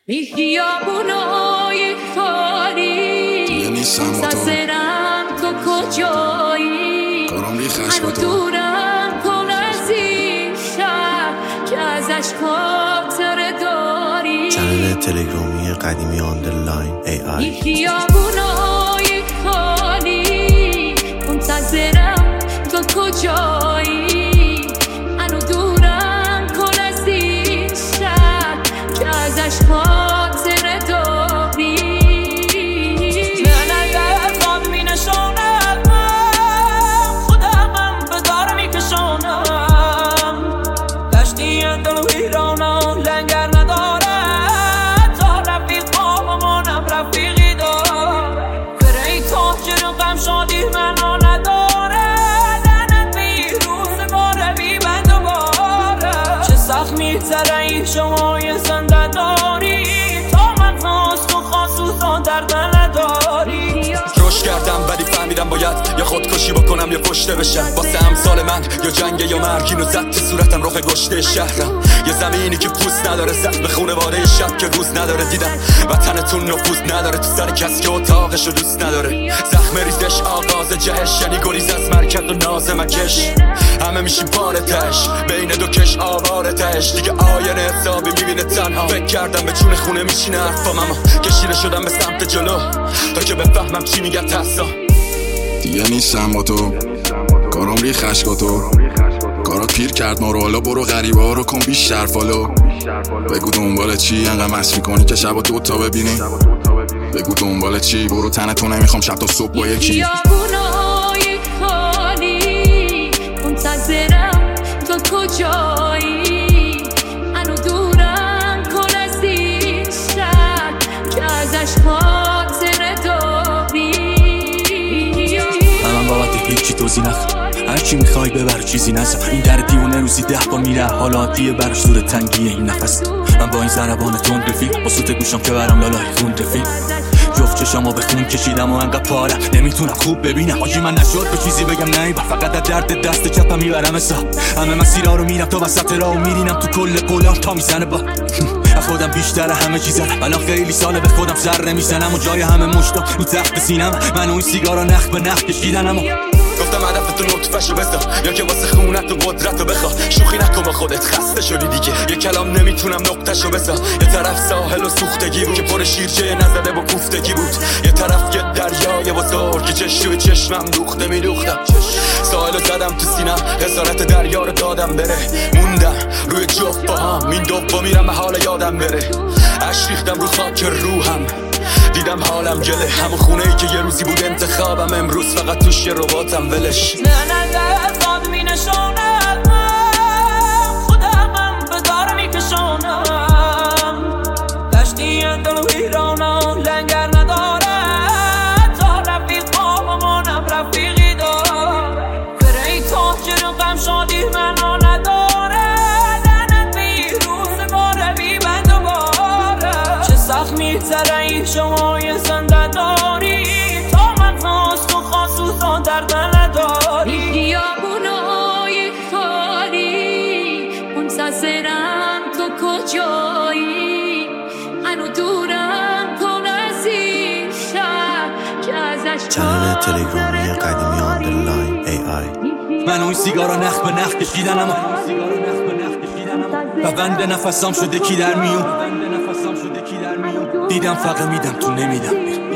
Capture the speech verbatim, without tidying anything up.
این خیابونای خالی منتظرم تو کجایی منو دورم کن از این شهر که ازش خاطره داری چنل تلگرامی قدیمی آندرلاین ای آی. این خیابونای خالی منتظرم تو کجایی منو دورم کن از این شهر که ازش خاطره داری من اگر خواب می نشانم خودم به دار می کشانم دشتی اندر و ویرانم لنگر نداره تا رفیق مامانم رفیقی داره بره ای تاجر غم شادی منو نداره لعنت بی روزگار بی بند و باره چه سخت می تره ای شمای زنده داری تا من خواست و خواست درد نداری روش کردم ولی فهمیدم باید یا خودکشی بکنم یا کشته بشم واسه امثال من یا جنگ یا مرگ اینو زد تو صورتم رخ گشته شهرم یه زمینی که پوست نداره زخم خونواده شب که روز نداره دیدم وطنتون نفوذ نداره تو سر کس که اتاقشو دوست نداره زخم ریزش آغاز جهش یعنی گریز از مرکز و ناز مکش همه میشی بارتش بین دو کش آوارتش دیگه آینه حسابی میبینه تنها فکر کردم به چون خونه میشینه حرفام اما کشیده شدم به سمت جلو تا که بفهمم چی میگه تحصا دیگه نیستم با تو کارم ری خشکا تو کارات پیر کرد ما رو حالا برو غریبه ها رو کن بیشتر فالو بگو دنبال چی انقدر مست میکنی که شب دوتا ببینی بگو دنبال چی برو تنتو نمیخوام شب تا صبح با یکی خیابونای خالی منتظرم تو کجایی منو دورم کن از این شهر که ازش خاطره داری من بابت هیچی توضیح نخوام هرچی میخوای ببر چیزی نزم این در دیونه روزی ده با میره حالا عادیه براش دور تنگیه این نفس من با این ضربان تند رفیق با سوت گوشم که برم لالای خون رفیق جفت چشامو به خون کشیدم و انقدر پاره نمیتونم خوب ببینم آجی من نشد به چیزی بگم نه فقط از درد دست چپم میبرم حساب همه مسیرها رو میرم تا وسط راهو میرینم تو کل قولام تا میزنه با خودم بیشتر همه چیزم الان خیلی ساله به خودم سر نمیزنم و جای همه مشتا رو تخت سینم من و این سیگارا نخ به نخ کشیدنم گفتم هدفتو نطفه‌شو بذار یا که واسه خونت و قدرتو بخوا شوخی نکن با خودت خسته شدی دیگه یه کلام نمیتونم نقطه‌شو بذار یه طرف ساحل و سوختگی بود که پر شیرجه نزده با کوفتگی بود یه طرف یه دریای بزرگ که چشم چشمم دوخته میدوختم ساحلو زدم تو سینم خسارت دریا رو دادم بره موندم روی جفت با هم این دوبا میرم به حال یادم بره عشق ریختم رو خاک روحم دیدم حالم گله همون خونه ای که یه روزی بود انتخابم امروز فقط توش یه رباتم ولش من اگر خواب می نشانم خودم به دار می کشانم دشتی اندر و ویرانم لنگر نداره تا رفیق مامانم رفیقی داره بره ای تاجر غم شادی منو نداره لعنت بی روزگار بی بند و باره چه سخت می تره ای شمای زنده داری تا من خواست و خواست و درد نداری خیابونای خالی منتظرم تو کجایی منو دورم کن از این شهر که ازش چنل تلگرامی قدیمی آندرلاین ای آی. من و این سیگارا نخ به نخ کشیدنم و بند نفسام شده کی در میون دیدم فقط میدم تو نمیدم